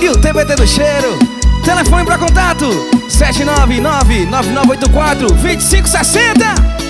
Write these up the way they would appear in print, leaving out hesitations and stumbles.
e o TBT do Cheiro. Telefone pra contato 799-9984-2560.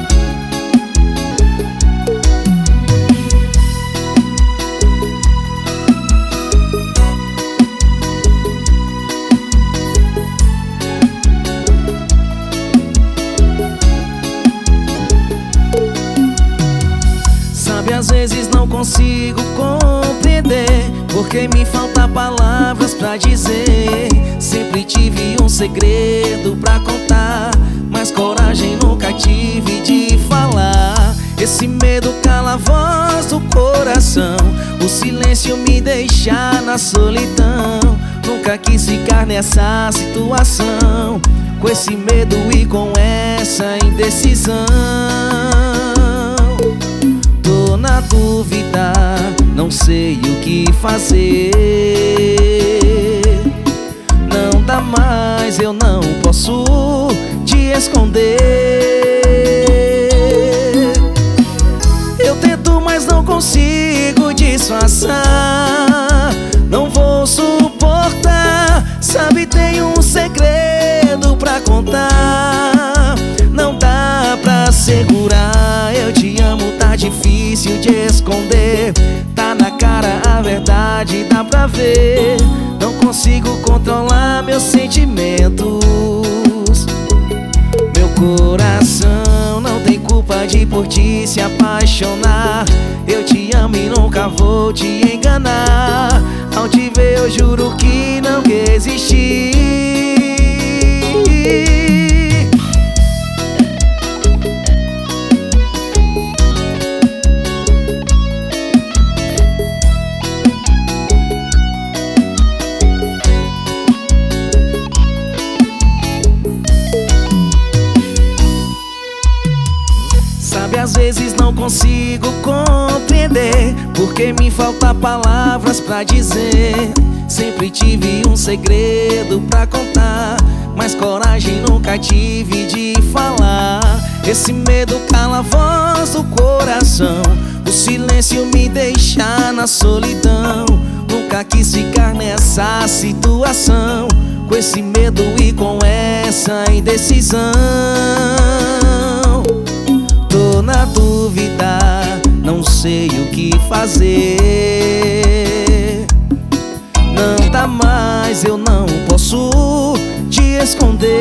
Às vezes não consigo compreender porque me falta palavras pra dizer. Sempre tive um segredo pra contar, mas coragem nunca tive de falar. Esse medo cala a voz do coração, o silêncio me deixa na solidão. Nunca quis ficar nessa situação, com esse medo e com essa indecisão. Tô na dúvida, não sei o que fazer. Não dá mais, eu não posso te esconder. Eu tento, mas não consigo disfarçar. Não vou suportar, sabe, tenho um segredo pra contar. Não dá pra segurar, eu te amo, tá difícil de esconder. Tá na cara a verdade, dá pra ver. Não consigo controlar meus sentimentos. Meu coração não tem culpa de por ti se apaixonar. Eu te amo e nunca vou te enganar. Ao te ver eu juro que não resisti. Às vezes não consigo compreender porque me falta palavras pra dizer. Sempre tive um segredo pra contar, mas coragem nunca tive de falar. Esse medo cala a voz do coração, o silêncio me deixa na solidão. Nunca quis ficar nessa situação, com esse medo e com essa indecisão. Tô na dúvida, não sei o que fazer. Não dá mais, eu não posso te esconder.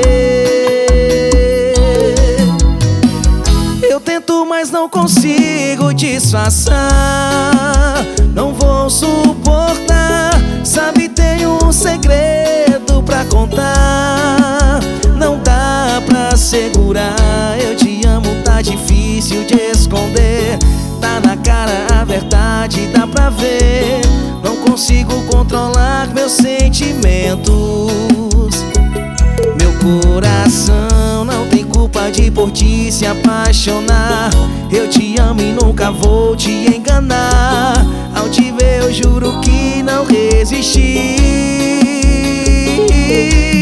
Eu tento, mas não consigo disfarçar. Não vou suportar, sabe, tenho um segredo pra contar. Não dá pra segurar, eu te amo, tá difícil de esconder. Tá na cara a verdade, dá pra ver. Não consigo controlar meus sentimentos. Meu coração não tem culpa de por ti se apaixonar. Eu te amo e nunca vou te enganar. Ao te ver eu juro que não resisti.